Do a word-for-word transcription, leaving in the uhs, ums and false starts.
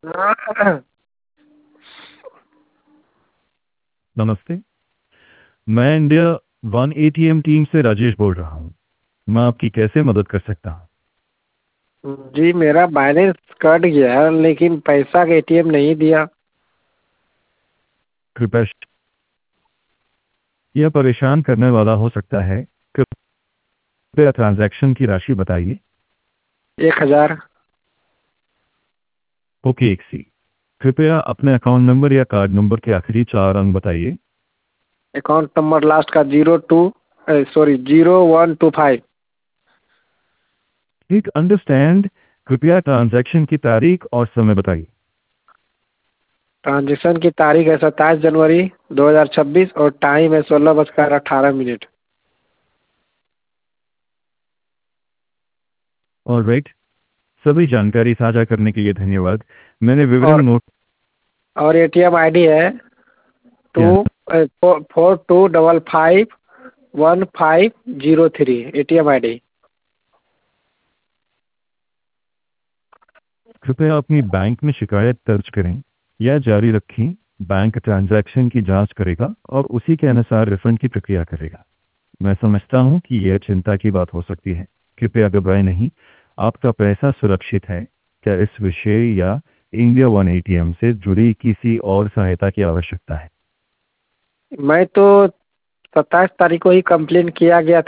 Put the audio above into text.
नमस्ते। मैं India one ATM team से राजेश बोल रहा हूँ। मैं आपकी कैसे मदद कर सकता हूँ? जी मेरा बैलेंस कट गया है लेकिन पैसा का एटीएम नहीं दिया। कृपया श- यह परेशान करने वाला हो सकता है। कृपया ट्रांजैक्शन की राशि बताइए। एक हजार। ओके, एक सी। कृपया अपने अकाउंट नंबर या कार्ड नंबर के आखिरी चार अंक बताइए। अकाउंट नंबर लास्ट का zero two sorry zero one two five. ठीक, अंडरस्टैंड। कृपया ट्रांजैक्शन की तारीख और समय बताइए। ट्रांजेक्शन की तारीख है सत्ताईस जनवरी दो हजार छब्बीस और टाइम है सोलह बजकर अठारह मिनट। और राइट, सभी जानकारी साझा करने के लिए धन्यवाद। मैंने विवरण और नोट और एटीएम आईडी है टू किया। Four two double five one five zero three ATM ID. कृपया अपनी बैंक में शिकायत दर्ज करें या जारी रखें। बैंक ट्रांजैक्शन की जांच करेगा और उसी के अनुसार रिफंड की प्रक्रिया करेगा। मैं समझता हूं कि यह चिंता की बात हो सकती है। कृपया घबराएं नहीं, आपका पैसा सुरक्षित है। क्या इस विषय या इंडिया वन एटीएम से जुड़ी किसी और सहायता की आवश्यकता है? मैं तो सत्ताईस तारीख को ही कंप्लेन किया गया